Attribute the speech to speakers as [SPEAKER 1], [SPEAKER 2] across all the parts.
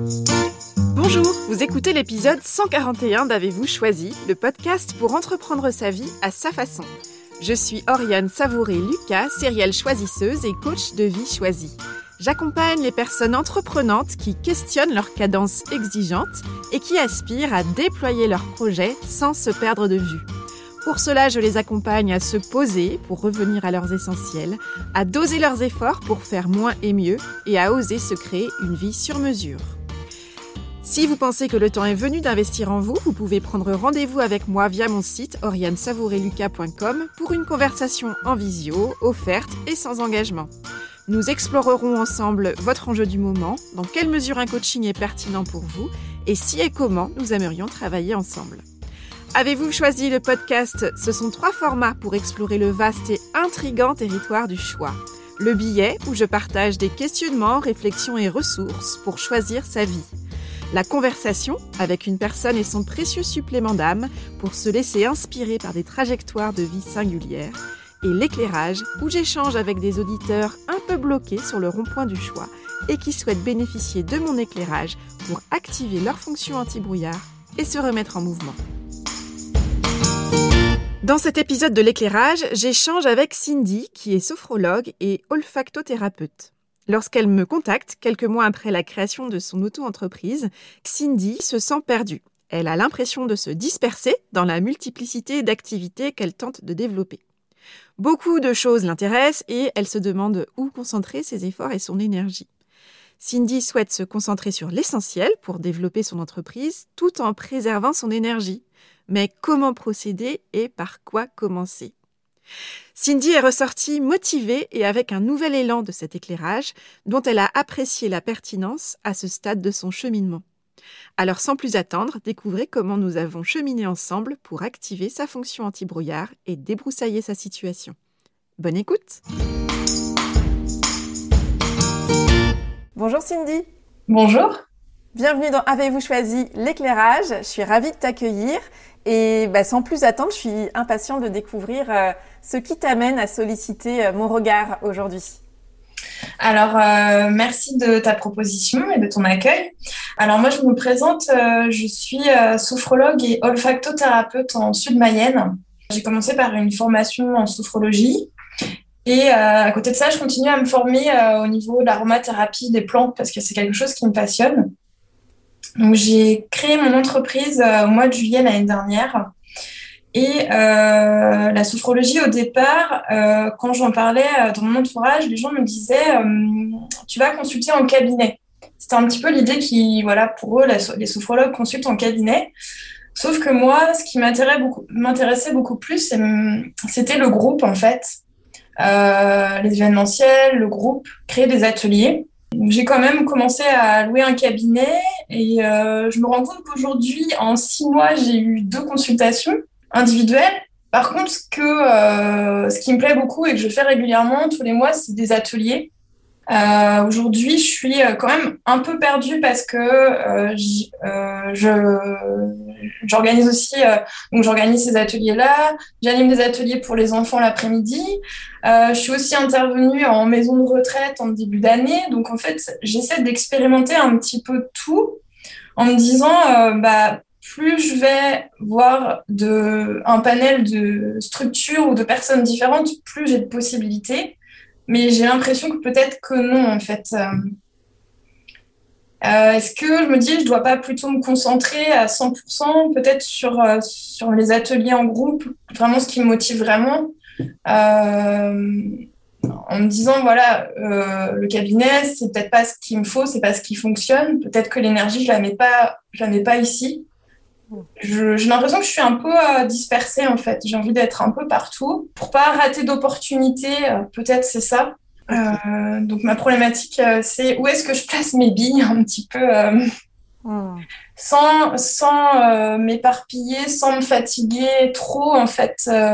[SPEAKER 1] Bonjour, vous écoutez l'épisode 141 d'Avez-vous choisi, le podcast pour entreprendre sa vie à sa façon. Je suis Oriane Savouré-Lucas, sérielle choisisseuse et coach de vie choisie. J'accompagne les personnes entreprenantes qui questionnent leur cadence exigeante et qui aspirent à déployer leurs projets sans se perdre de vue. Pour cela, je les accompagne à se poser pour revenir à leurs essentiels, à doser leurs efforts pour faire moins et mieux et à oser se créer une vie sur mesure. Si vous pensez que le temps est venu d'investir en vous, vous pouvez prendre rendez-vous avec moi via mon site orianesavourelucas.com pour une conversation en visio, offerte et sans engagement. Nous explorerons ensemble votre enjeu du moment, dans quelle mesure un coaching est pertinent pour vous et si et comment nous aimerions travailler ensemble. Avez-vous choisi le podcast ? Ce sont 3 formats pour explorer le vaste et intrigant territoire du choix. Le billet, où je partage des questionnements, réflexions et ressources pour choisir sa vie. La conversation, avec une personne et son précieux supplément d'âme pour se laisser inspirer par des trajectoires de vie singulières. Et l'éclairage, où j'échange avec des auditeurs un peu bloqués sur le rond-point du choix et qui souhaitent bénéficier de mon éclairage pour activer leur fonction anti-brouillard et se remettre en mouvement. Dans cet épisode de l'éclairage, j'échange avec Cindy, qui est sophrologue et olfactothérapeute. Lorsqu'elle me contacte, quelques mois après la création de son auto-entreprise, Cindy se sent perdue. Elle a l'impression de se disperser dans la multiplicité d'activités qu'elle tente de développer. Beaucoup de choses l'intéressent et elle se demande où concentrer ses efforts et son énergie. Cindy souhaite se concentrer sur l'essentiel pour développer son entreprise tout en préservant son énergie. Mais comment procéder et par quoi commencer ? Cindy est ressortie motivée et avec un nouvel élan de cet éclairage dont elle a apprécié la pertinence à ce stade de son cheminement. Alors sans plus attendre, découvrez comment nous avons cheminé ensemble pour activer sa fonction anti-brouillard et débroussailler sa situation. Bonne écoute! Bonjour Cindy!
[SPEAKER 2] Bonjour!
[SPEAKER 1] Bienvenue dans Avez-vous choisi l'éclairage? Je suis ravie de t'accueillir et sans plus attendre, je suis impatiente de découvrir ce qui t'amène à solliciter mon regard aujourd'hui.
[SPEAKER 2] Alors, merci de ta proposition et de ton accueil. Alors, moi, je me présente, je suis sophrologue et olfactothérapeute en Sud-Mayenne. J'ai commencé par une formation en sophrologie et à côté de ça, je continue à me former au niveau de l'aromathérapie des plantes parce que c'est quelque chose qui me passionne. Donc, j'ai créé mon entreprise au mois de juillet l'année dernière. Et la sophrologie, au départ, quand j'en parlais dans mon entourage, les gens me disaient tu vas consulter en cabinet. C'était un petit peu l'idée qui, voilà, pour eux, les sophrologues consultent en cabinet. Sauf que moi, ce qui m'intéressait beaucoup plus, c'était le groupe, en fait. Les événementiels, le groupe, créer des ateliers. J'ai quand même commencé à louer un cabinet et je me rends compte qu'aujourd'hui, en 6 mois, j'ai eu 2 consultations individuelles. Par contre, ce qui me plaît beaucoup et que je fais régulièrement tous les mois, c'est des ateliers. Aujourd'hui, je suis quand même un peu perdue parce que j'organise aussi, donc j'organise ces ateliers-là. J'anime des ateliers pour les enfants l'après-midi. Je suis aussi intervenue en maison de retraite en début d'année. Donc, en fait, j'essaie d'expérimenter un petit peu tout en me disant, plus je vais voir un panel de structures ou de personnes différentes, plus j'ai de possibilités. Mais j'ai l'impression que peut-être que non, en fait. Est-ce que je me dis, je ne dois pas plutôt me concentrer à 100% peut-être sur les ateliers en groupe, vraiment ce qui me motive vraiment, en me disant, voilà, le cabinet, c'est peut-être pas ce qu'il me faut, c'est pas ce qui fonctionne. Peut-être que l'énergie, je la mets pas ici. J'ai l'impression que je suis un peu dispersée, en fait. J'ai envie d'être un peu partout pour pas rater d'opportunités. Peut-être c'est ça. Donc ma problématique, c'est où est-ce que je place mes billes un petit peu sans m'éparpiller, sans me fatiguer trop, en fait.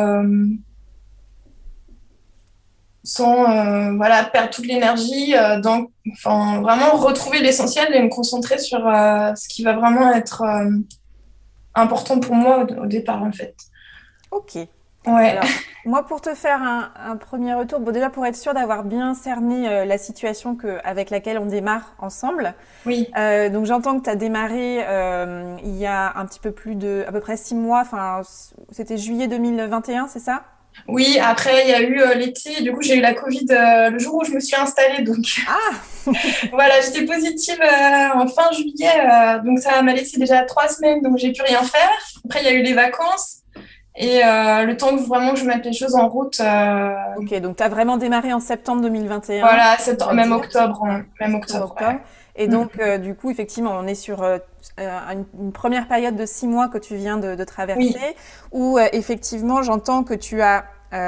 [SPEAKER 2] Sans perdre toute l'énergie. Vraiment retrouver l'essentiel et me concentrer sur ce qui va vraiment être important pour moi au départ, en fait.
[SPEAKER 1] Ok.
[SPEAKER 2] Ouais.
[SPEAKER 1] Alors, moi, pour te faire un premier retour, bon, déjà pour être sûr d'avoir bien cerné la situation avec laquelle on démarre ensemble.
[SPEAKER 2] Oui.
[SPEAKER 1] Donc, j'entends que tu as démarré il y a un petit peu plus de, à peu près 6 mois. Enfin, c'était juillet 2021, c'est ça?
[SPEAKER 2] Oui, après, il y a eu l'été. Du coup, j'ai eu la Covid le jour où je me suis installée. Donc,
[SPEAKER 1] Ah,
[SPEAKER 2] voilà, j'étais positive en fin juillet. Donc, ça m'a laissé déjà 3 semaines. Donc, j'ai pu rien faire. Après, il y a eu les vacances. Et le temps que vraiment je mette les choses en route,
[SPEAKER 1] ok. Donc, tu as vraiment démarré en septembre 2021,
[SPEAKER 2] voilà,
[SPEAKER 1] on va
[SPEAKER 2] même
[SPEAKER 1] dire.
[SPEAKER 2] octobre,
[SPEAKER 1] Hein,
[SPEAKER 2] hein, même
[SPEAKER 1] septembre,
[SPEAKER 2] octobre, ouais.
[SPEAKER 1] octobre. Et
[SPEAKER 2] Mm.
[SPEAKER 1] donc, du coup, effectivement, on est sur une première période de 6 mois que tu viens de traverser,
[SPEAKER 2] Oui,
[SPEAKER 1] où effectivement, j'entends que tu as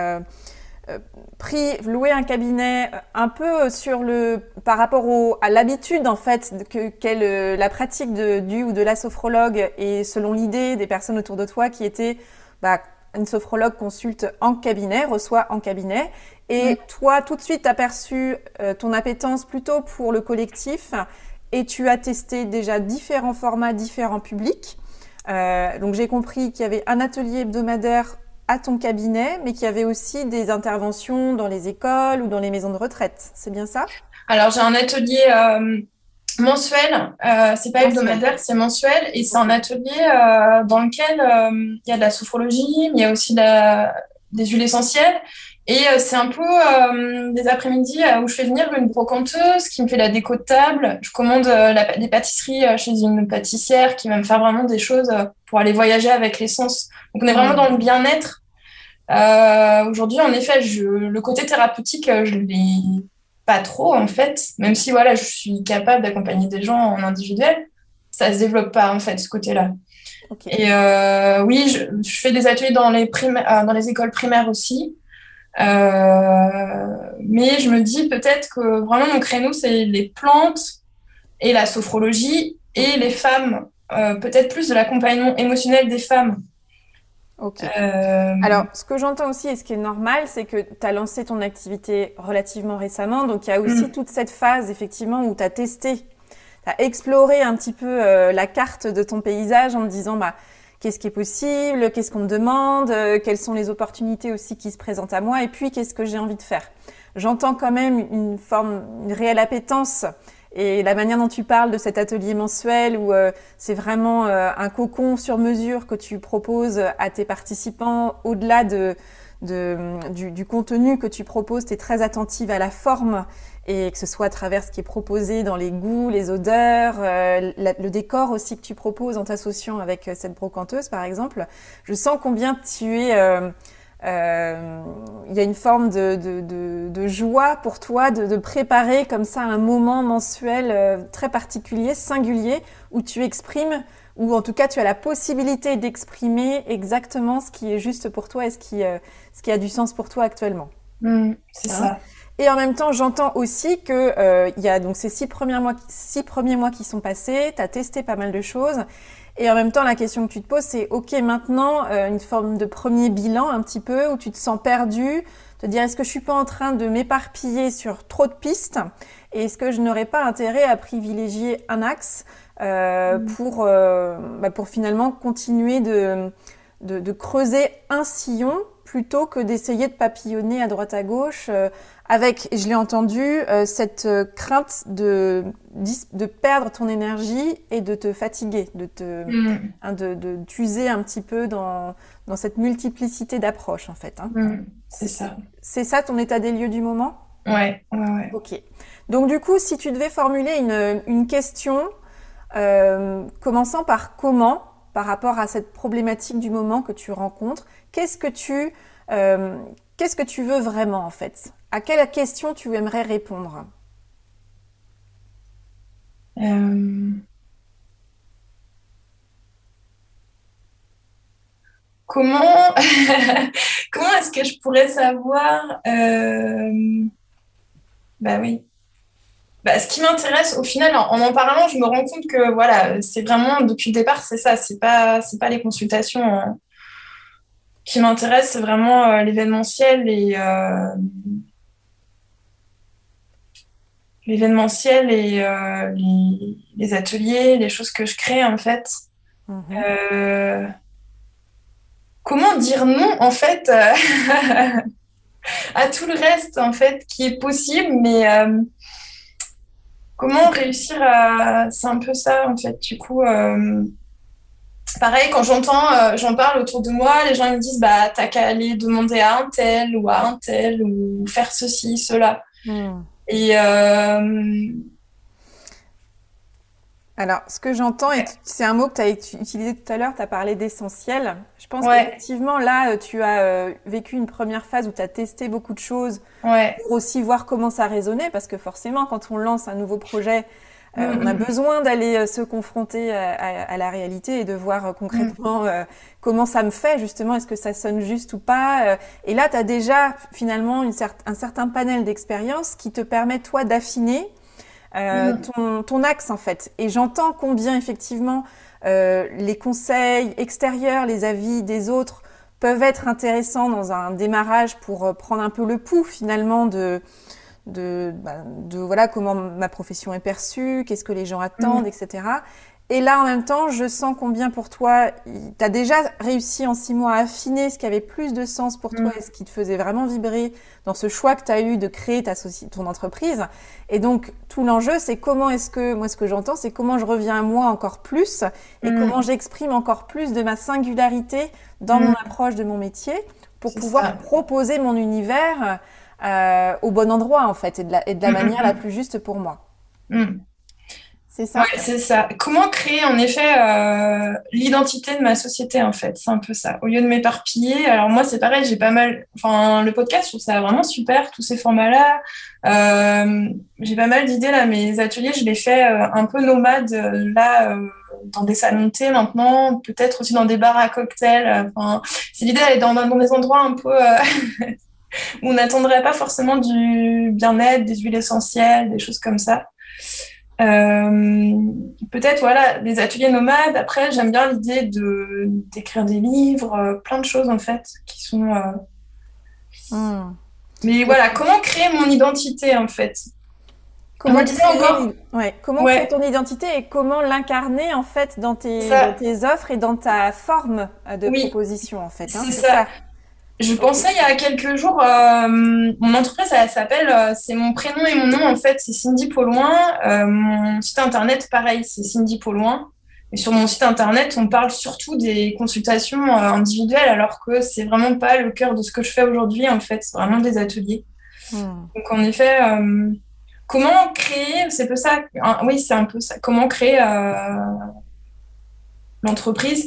[SPEAKER 1] euh, loué un cabinet un peu par rapport à l'habitude, en fait, qu'est la pratique du ou de la sophrologue, et selon l'idée des personnes autour de toi qui étaient, bah, une sophrologue consulte en cabinet, reçoit en cabinet.
[SPEAKER 2] mm,
[SPEAKER 1] Et toi, tout de suite, tu as perçu ton appétence plutôt pour le collectif, et tu as testé déjà différents formats, différents publics. Donc j'ai compris qu'il y avait un atelier hebdomadaire à ton cabinet, mais qu'il y avait aussi des interventions dans les écoles ou dans les maisons de retraite. C'est bien ça?
[SPEAKER 2] alors j'ai un atelier mensuel, c'est pas
[SPEAKER 1] Mensuel.
[SPEAKER 2] hebdomadaire, c'est mensuel, et c'est
[SPEAKER 1] Ok.
[SPEAKER 2] un atelier dans lequel il y a de la sophrologie, mais il y a aussi des huiles essentielles. Et c'est un peu des après-midi où je fais venir une brocanteuse qui me fait la déco de table. Je commande des pâtisseries chez une pâtissière qui va me faire vraiment des choses pour aller voyager avec l'essence. Donc on est vraiment dans
[SPEAKER 1] Hmm.
[SPEAKER 2] le bien-être. Aujourd'hui, en effet, le côté thérapeutique, je l'ai pas trop, en fait. Même si, voilà, je suis capable d'accompagner des gens en individuel, ça se développe pas, en fait, ce côté-là.
[SPEAKER 1] Ok.
[SPEAKER 2] Et oui, je fais des ateliers dans les écoles primaires aussi. Mais je me dis peut-être que vraiment mon créneau, c'est les plantes et la sophrologie et
[SPEAKER 1] Ok.
[SPEAKER 2] les femmes, peut-être plus de l'accompagnement émotionnel des femmes.
[SPEAKER 1] Ok.
[SPEAKER 2] Euh,
[SPEAKER 1] Alors, ce que j'entends aussi et ce qui est normal, c'est que tu as lancé ton activité relativement récemment. Donc, il y a aussi
[SPEAKER 2] mm,
[SPEAKER 1] toute cette phase, effectivement, où tu as testé, tu as exploré un petit peu la carte de ton paysage en te disant, bah, qu'est-ce qui est possible, qu'est-ce qu'on me demande, quelles sont les opportunités aussi qui se présentent à moi, et puis qu'est-ce que j'ai envie de faire. J'entends quand même une réelle appétence. Et la manière dont tu parles de cet atelier mensuel où c'est vraiment un cocon sur mesure que tu proposes à tes participants, au-delà du contenu que tu proposes, tu es très attentive à la forme, et que ce soit à travers ce qui est proposé dans les goûts, les odeurs, le décor aussi que tu proposes en t'associant avec cette brocanteuse par exemple. Je sens combien tu es... il y a une forme de joie pour toi de préparer comme ça un moment mensuel très particulier, singulier, où tu exprimes, ou en tout cas tu as la possibilité d'exprimer exactement ce qui est juste pour toi et ce qui a du sens pour toi actuellement.
[SPEAKER 2] c'est
[SPEAKER 1] Hein.
[SPEAKER 2] ça.
[SPEAKER 1] Et en même temps, j'entends aussi que il y a donc ces 6 premiers mois qui sont passés, tu as testé pas mal de choses. Et en même temps, la question que tu te poses, c'est OK, maintenant, une forme de premier bilan un petit peu, où tu te sens perdu, te dire, est-ce que je suis pas en train de m'éparpiller sur trop de pistes? Et est-ce que je n'aurais pas intérêt à privilégier un axe
[SPEAKER 2] Mm.
[SPEAKER 1] pour finalement continuer de creuser un sillon plutôt que d'essayer de papillonner à droite à gauche avec, je l'ai entendu, cette crainte de perdre ton énergie et de te fatiguer,
[SPEAKER 2] Mm.
[SPEAKER 1] de t'user un petit peu dans cette multiplicité d'approches en fait. Hein.
[SPEAKER 2] C'est ça.
[SPEAKER 1] C'est ça ton état des lieux du moment?
[SPEAKER 2] Ouais, ouais, ouais.
[SPEAKER 1] Ok. Donc du coup, si tu devais formuler une question, commençant par comment, par rapport à cette problématique du moment que tu rencontres, euh, qu'est-ce que tu veux vraiment en fait? À quelle question tu aimerais répondre?
[SPEAKER 2] Euh, comment comment est-ce que je pourrais savoir bah oui. Bah, ce qui m'intéresse au final, en parlant, je me rends compte que voilà, c'est vraiment depuis le départ, c'est ça, c'est pas les consultations qui m'intéressent, c'est vraiment l'événementiel et les ateliers, les choses que je crée en fait.
[SPEAKER 1] Mhm.
[SPEAKER 2] Euh, comment dire non, en fait, à tout le reste, en fait, qui est possible, mais comment réussir à... C'est un peu ça, en fait. Du coup, pareil, quand j'en parle autour de moi, les gens ils me disent, bah, t'as qu'à aller demander à un tel ou à un tel ou faire ceci, cela. Et
[SPEAKER 1] Alors, ce que j'entends, et c'est un mot que tu as utilisé tout à l'heure, tu as parlé d'essentiel. Je pense
[SPEAKER 2] ouais,
[SPEAKER 1] qu'effectivement, là, tu as vécu une première phase où tu as testé beaucoup de choses
[SPEAKER 2] ouais,
[SPEAKER 1] pour aussi voir comment ça résonnait, parce que forcément, quand on lance un nouveau projet, on a
[SPEAKER 2] mm,
[SPEAKER 1] besoin d'aller se confronter à la réalité et de voir
[SPEAKER 2] mm,
[SPEAKER 1] concrètement comment ça me fait, justement, est-ce que ça sonne juste ou pas. Et là, tu as déjà finalement un certain panel d'expériences qui te permet, toi, d'affiner
[SPEAKER 2] mm,
[SPEAKER 1] ton axe en fait. Et j'entends combien effectivement les conseils extérieurs, les avis des autres peuvent être intéressants dans un démarrage pour prendre un peu le pouls finalement de voilà comment ma profession est perçue, qu'est-ce que les gens attendent,
[SPEAKER 2] mm,
[SPEAKER 1] etc. Et là, en même temps, je sens combien pour toi, tu as déjà réussi en 6 mois à affiner ce qui avait plus de sens pour toi
[SPEAKER 2] mm,
[SPEAKER 1] et ce qui te faisait vraiment vibrer dans ce choix que tu as eu de créer ton entreprise. Et donc, tout l'enjeu, c'est comment est-ce que, moi, ce que j'entends, c'est comment je reviens à moi encore plus et comment
[SPEAKER 2] mm,
[SPEAKER 1] j'exprime encore plus de ma singularité dans mon
[SPEAKER 2] mm,
[SPEAKER 1] approche de mon métier pour
[SPEAKER 2] c'est
[SPEAKER 1] pouvoir
[SPEAKER 2] ça.
[SPEAKER 1] proposer mon univers au bon endroit, en fait, et de la
[SPEAKER 2] Mm,
[SPEAKER 1] manière la
[SPEAKER 2] mm,
[SPEAKER 1] plus juste pour moi.
[SPEAKER 2] mm, mm.
[SPEAKER 1] C'est
[SPEAKER 2] Ouais,
[SPEAKER 1] ça?
[SPEAKER 2] c'est ça. Comment créer en effet l'identité de ma société en fait, c'est un peu ça. Au lieu de m'éparpiller, alors moi c'est pareil, j'ai pas mal, enfin le podcast, je trouve ça vraiment super, tous ces formats-là. J'ai pas mal d'idées là, mes ateliers, je les fais un peu nomades là dans des salons de thé maintenant, peut-être aussi dans des bars à cocktails. Enfin, c'est l'idée d'aller dans des endroits un peu où on n'attendrait pas forcément du bien-être, des huiles essentielles, des choses comme ça. Euh, peut-être voilà des ateliers nomades. Après, j'aime bien l'idée de d'écrire des livres, plein de choses en fait qui sont.
[SPEAKER 1] Hmm.
[SPEAKER 2] Mais
[SPEAKER 1] Donc,
[SPEAKER 2] voilà, comment créer mon identité en fait? On me
[SPEAKER 1] comment
[SPEAKER 2] disait encore,
[SPEAKER 1] comment créer
[SPEAKER 2] ouais,
[SPEAKER 1] ton identité et comment l'incarner en fait dans
[SPEAKER 2] ça,
[SPEAKER 1] tes offres et dans ta forme de
[SPEAKER 2] oui,
[SPEAKER 1] proposition en fait, hein,
[SPEAKER 2] c'est
[SPEAKER 1] c'est
[SPEAKER 2] ça.
[SPEAKER 1] ça.
[SPEAKER 2] Je
[SPEAKER 1] Ok.
[SPEAKER 2] pensais il y a quelques jours, mon entreprise, elle s'appelle, c'est mon prénom et mon nom en fait, c'est Cindy Paulouin. Mon site internet, pareil, c'est Cindy Paulouin. Et sur mon site internet, on parle surtout des consultations individuelles, alors que c'est vraiment pas le cœur de ce que je fais aujourd'hui en fait, c'est vraiment des ateliers.
[SPEAKER 1] Hmm.
[SPEAKER 2] Donc en effet, comment créer, c'est peu ça, oui, c'est un peu ça, comment créer l'entreprise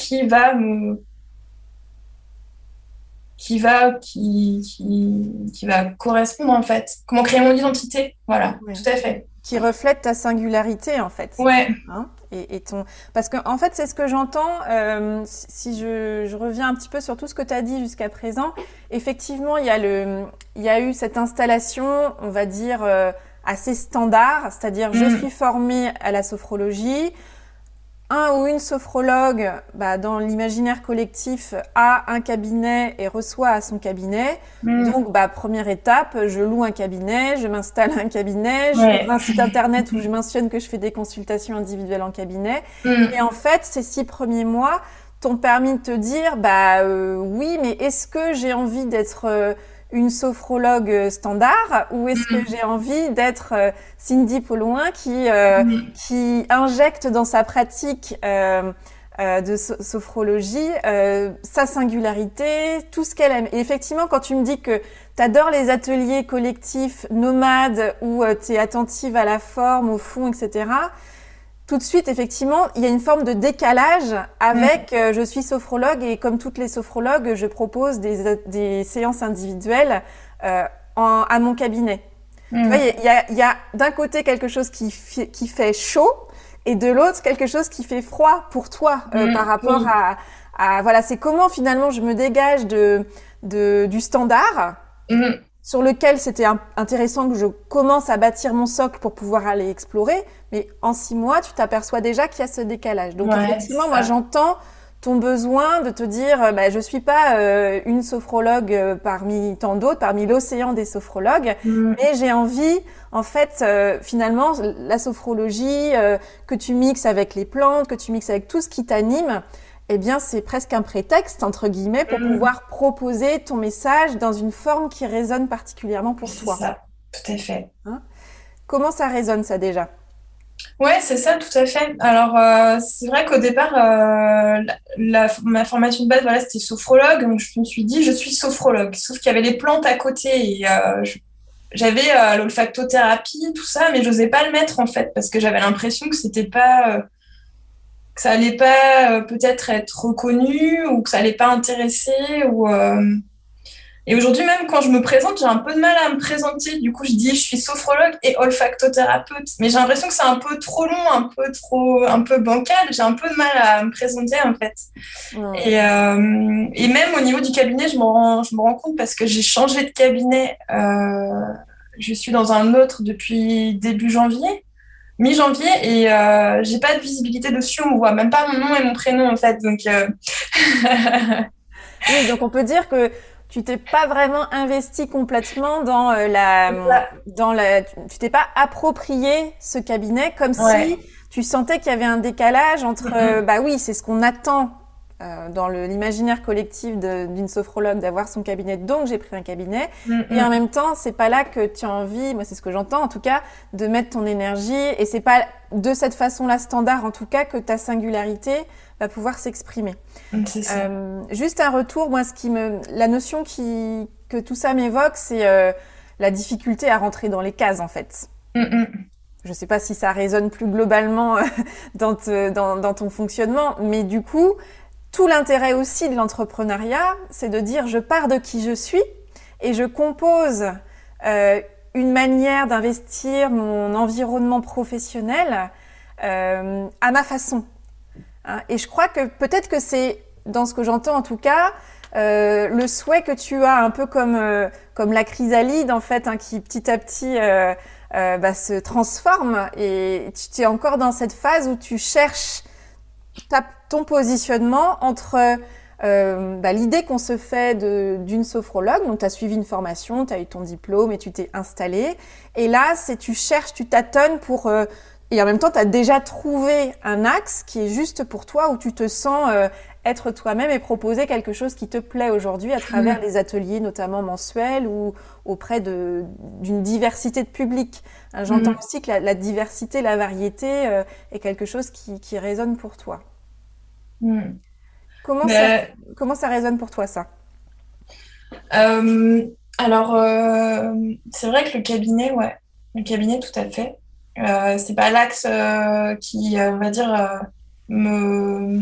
[SPEAKER 2] qui va correspondre en fait. Comment créer mon identité, voilà,
[SPEAKER 1] Ouais.
[SPEAKER 2] tout à fait.
[SPEAKER 1] Qui reflète ta singularité en fait.
[SPEAKER 2] Ouais,
[SPEAKER 1] Hein, et ton... Parce que en fait, c'est ce que j'entends, si je reviens un petit peu sur tout ce que tu as dit jusqu'à présent, effectivement, il y a eu cette installation, on va dire, assez standard, c'est-à-dire je
[SPEAKER 2] mm,
[SPEAKER 1] suis formée à la sophrologie, un ou une sophrologue, bah, dans l'imaginaire collectif, a un cabinet et reçoit à son cabinet.
[SPEAKER 2] mm,
[SPEAKER 1] Donc, bah, première étape, je loue un cabinet, je m'installe à un cabinet, j'ouvre
[SPEAKER 2] ouais,
[SPEAKER 1] un site internet où je mentionne que je fais des consultations individuelles en cabinet. Et
[SPEAKER 2] mm,
[SPEAKER 1] en fait, ces 6 premiers mois t'ont permis de te dire, bah oui, mais est-ce que j'ai envie d'être une sophrologue standard ou est-ce que
[SPEAKER 2] mm,
[SPEAKER 1] j'ai envie d'être Cindy Paulouin
[SPEAKER 2] mm,
[SPEAKER 1] qui injecte dans sa pratique de sophrologie sa singularité, tout ce qu'elle aime. Et effectivement, quand tu me dis que tu adores les ateliers collectifs nomades où tu es attentive à la forme, au fond, etc., tout de suite, effectivement, il y a une forme de décalage
[SPEAKER 2] mm,
[SPEAKER 1] avec je suis sophrologue et comme toutes les sophrologues, je propose des séances individuelles euh, à mon cabinet. Tu vois,
[SPEAKER 2] mm,
[SPEAKER 1] il y a d'un côté quelque chose qui fait chaud et de l'autre quelque chose qui fait froid pour toi par
[SPEAKER 2] mm,
[SPEAKER 1] rapport
[SPEAKER 2] oui,
[SPEAKER 1] voilà, c'est comment finalement je me dégage du standard
[SPEAKER 2] mm,
[SPEAKER 1] sur lequel c'était intéressant que je commence à bâtir mon socle pour pouvoir aller explorer. Mais en 6 mois, tu t'aperçois déjà qu'il y a ce décalage. Donc
[SPEAKER 2] ouais,
[SPEAKER 1] effectivement,
[SPEAKER 2] c'est
[SPEAKER 1] moi
[SPEAKER 2] ça.
[SPEAKER 1] j'entends ton besoin de te dire, je suis pas une sophrologue parmi tant d'autres, parmi l'océan des sophrologues,
[SPEAKER 2] Mm,
[SPEAKER 1] mais j'ai envie, en fait, finalement, la sophrologie que tu mixes avec les plantes, que tu mixes avec tout ce qui t'anime, eh bien, c'est presque un prétexte, entre guillemets, pour pouvoir proposer ton message dans une forme qui résonne particulièrement pour
[SPEAKER 2] C'est
[SPEAKER 1] toi.
[SPEAKER 2] ça, tout à fait.
[SPEAKER 1] Hein? Comment ça résonne, ça, déjà?
[SPEAKER 2] Ouais, c'est ça, tout à fait. Alors, c'est vrai qu'au départ, ma formation de base, voilà, c'était sophrologue. Donc, je me suis dit, je suis sophrologue. Sauf qu'il y avait les plantes à côté et j'avais l'olfactothérapie, tout ça, mais j'osais pas le mettre en fait parce que j'avais l'impression que c'était pas, que ça allait pas peut-être être reconnu ou que ça allait pas intéresser Et aujourd'hui même quand je me présente, j'ai un peu de mal à me présenter. Du coup, je dis je suis sophrologue et olfactothérapeute, mais j'ai l'impression que c'est un peu trop long, un peu bancal. J'ai un peu de mal à me présenter en fait. Et même au niveau du cabinet, je me rends compte parce que j'ai changé de cabinet. Je suis dans un autre depuis début janvier, mi-janvier, et j'ai pas de visibilité dessus. On voit même pas mon nom et mon prénom en fait. Donc
[SPEAKER 1] Oui, donc on peut dire que tu t'es pas vraiment investi complètement tu t'es pas approprié ce cabinet comme
[SPEAKER 2] ouais.
[SPEAKER 1] si tu sentais qu'il y avait un décalage entre, bah oui, c'est ce qu'on attend dans l'imaginaire collectif d'une sophrologue d'avoir son cabinet, donc j'ai pris un cabinet. Et en même temps, c'est pas là que tu as envie, moi c'est ce que j'entends en tout cas, de mettre ton énergie. Et c'est pas de cette façon-là standard en tout cas que ta singularité va pouvoir s'exprimer.
[SPEAKER 2] C'est ça.
[SPEAKER 1] Juste un retour, moi la notion que tout ça m'évoque, c'est la difficulté à rentrer dans les cases en fait. Je sais pas si ça résonne plus globalement dans ton fonctionnement, mais du coup, tout l'intérêt aussi de l'entrepreneuriat, c'est de dire je pars de qui je suis et je compose une manière d'investir mon environnement professionnel à ma façon. Hein, et je crois que peut-être que c'est, dans ce que j'entends en tout cas, le souhait que tu as un peu comme la chrysalide en fait, hein, qui petit à petit se transforme, et tu es encore dans cette phase où tu cherches ton positionnement entre l'idée qu'on se fait d'une sophrologue. Donc tu as suivi une formation, tu as eu ton diplôme et tu t'es installé, et là tu cherches, tu tâtonnes et en même temps tu as déjà trouvé un axe qui est juste pour toi, où tu te sens être toi-même et proposer quelque chose qui te plaît aujourd'hui à travers les ateliers notamment mensuels ou auprès d'une diversité de publics. Hein, j'entends aussi que la diversité, la variété est quelque chose qui résonne pour toi. Comment ça résonne pour toi, ça?
[SPEAKER 2] Alors, c'est vrai que le cabinet, tout à fait. C'est pas l'axe qui, on va dire, me.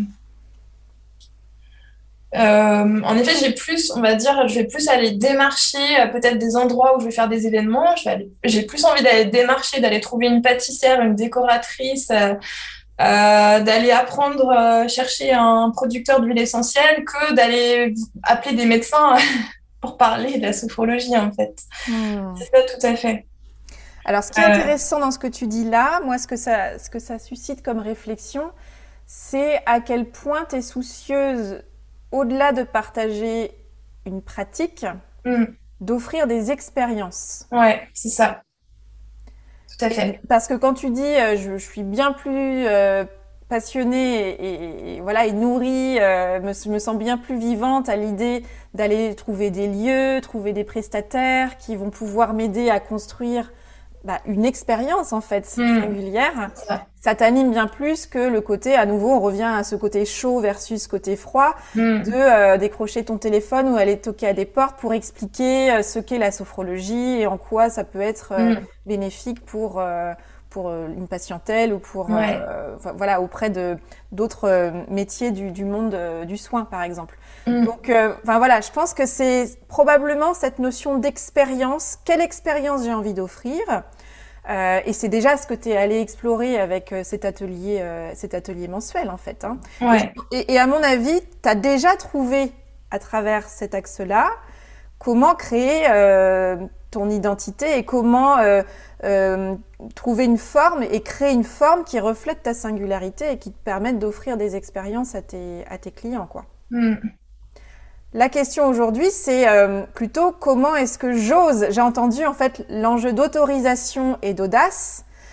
[SPEAKER 2] En effet, je vais plus aller démarcher peut-être des endroits où je vais faire des événements. J'ai plus envie d'aller démarcher, d'aller trouver une pâtissière, une décoratrice. D'aller apprendre, chercher un producteur d'huile essentielle que d'aller appeler des médecins pour parler de la sophrologie, en fait. C'est ça, tout à fait.
[SPEAKER 1] Alors, ce qui est intéressant dans ce que tu dis là, moi, ce que ça suscite comme réflexion, c'est à quel point tu es soucieuse, au-delà de partager une pratique, d'offrir des expériences.
[SPEAKER 2] Ouais, c'est ça. Tout à fait.
[SPEAKER 1] Parce que quand tu dis je suis bien plus passionnée et voilà, et nourrie, me sens bien plus vivante à l'idée d'aller trouver des lieux, trouver des prestataires qui vont pouvoir m'aider à construire une expérience en fait singulière, ça t'anime bien plus que le côté, à nouveau on revient à ce côté chaud versus côté froid, de décrocher ton téléphone ou aller toquer à des portes pour expliquer ce qu'est la sophrologie et en quoi ça peut être bénéfique pour une patientèle ou voilà, auprès d'autres métiers du monde du soin par exemple. Donc voilà, je pense que c'est probablement cette notion d'expérience. Quelle expérience j'ai envie d'offrir? Et c'est déjà ce que tu es allé explorer avec cet atelier mensuel en fait. Hein.
[SPEAKER 2] Ouais.
[SPEAKER 1] Et à mon avis, tu as déjà trouvé à travers cet axe-là comment créer ton identité et comment trouver une forme et créer une forme qui reflète ta singularité et qui te permette d'offrir des expériences à tes clients, quoi. La question aujourd'hui, c'est plutôt comment est-ce que j'ose. J'ai entendu en fait l'enjeu d'autorisation et d'audace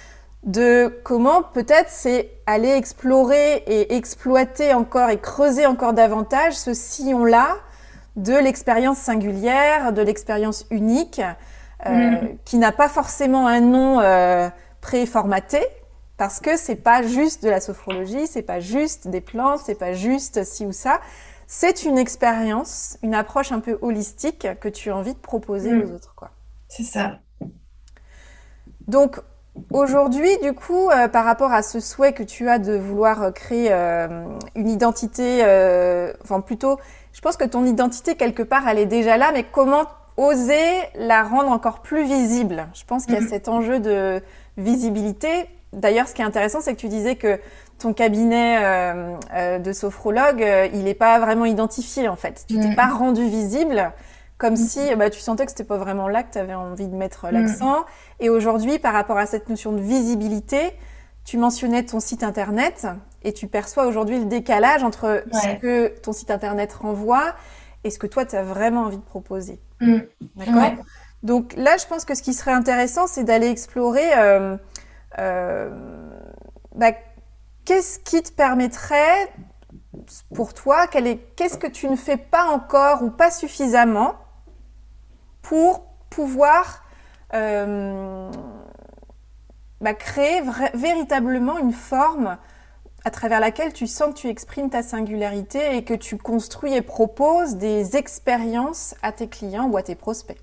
[SPEAKER 1] de comment peut-être c'est aller explorer et exploiter encore et creuser encore davantage ce sillon-là de l'expérience singulière, de l'expérience unique, qui n'a pas forcément un nom préformaté, parce que c'est pas juste de la sophrologie, c'est pas juste des plantes, c'est pas juste ci ou ça. C'est une expérience, une approche un peu holistique que tu as envie de proposer aux autres, quoi.
[SPEAKER 2] C'est ça.
[SPEAKER 1] Donc, aujourd'hui, du coup, par rapport à ce souhait que tu as de vouloir créer une identité, enfin plutôt, je pense que ton identité, quelque part, elle est déjà là, mais comment oser la rendre encore plus visible? Je pense qu'il y a cet enjeu de visibilité. D'ailleurs, ce qui est intéressant, c'est que tu disais que ton cabinet de sophrologue, il n'est pas vraiment identifié, en fait. Tu t'es pas rendu visible, comme si tu sentais que c'était pas vraiment là que tu avais envie de mettre l'accent. Et aujourd'hui, par rapport à cette notion de visibilité, tu mentionnais ton site internet et tu perçois aujourd'hui le décalage entre ce que ton site internet renvoie et ce que toi, tu as vraiment envie de proposer. D'accord ? Donc là, je pense que ce qui serait intéressant, c'est d'aller explorer qu'est-ce qui te permettrait, pour toi, qu'est-ce que tu ne fais pas encore ou pas suffisamment pour pouvoir créer véritablement une forme à travers laquelle tu sens que tu exprimes ta singularité et que tu construis et proposes des expériences à tes clients ou à tes prospects.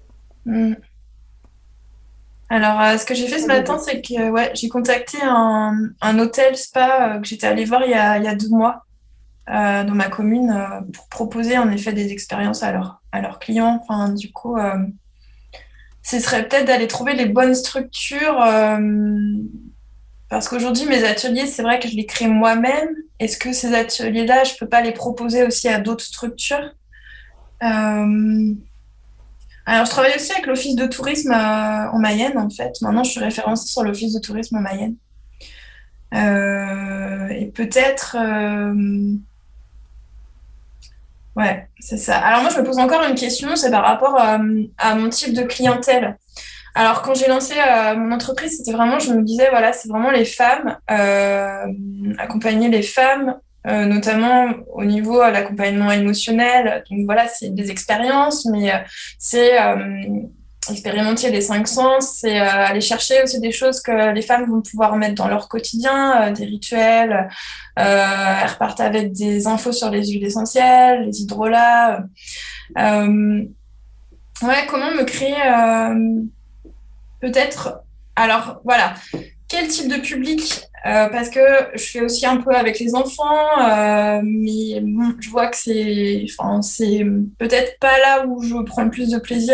[SPEAKER 2] Alors, ce que j'ai fait ce matin, c'est que j'ai contacté un hôtel spa que j'étais allée voir il y a 2 mois dans ma commune pour proposer en effet des expériences à leurs clients. Enfin, du coup, ce serait peut-être d'aller trouver les bonnes structures parce qu'aujourd'hui, mes ateliers, c'est vrai que je les crée moi-même. Est-ce que ces ateliers-là, je peux pas les proposer aussi à d'autres structures? Alors, je travaille aussi avec l'Office de tourisme en Mayenne, en fait. Maintenant, je suis référencée sur l'Office de tourisme en Mayenne. Et peut-être... Ouais, c'est ça. Alors, moi, je me pose encore une question, c'est par rapport à mon type de clientèle. Alors, quand j'ai lancé mon entreprise, c'était vraiment, je me disais, voilà, c'est vraiment les femmes, accompagner les femmes, notamment au niveau de l'accompagnement émotionnel. Donc voilà, c'est des expériences, mais c'est expérimenter les 5 sens, c'est aller chercher aussi des choses que les femmes vont pouvoir mettre dans leur quotidien, des rituels. Elles repartent avec des infos sur les huiles essentielles, les hydrolats. Comment me créer peut-être... Alors, voilà. Quel type de public parce que je fais aussi un peu avec les enfants, mais bon, je vois que c'est peut-être pas là où je prends le plus de plaisir.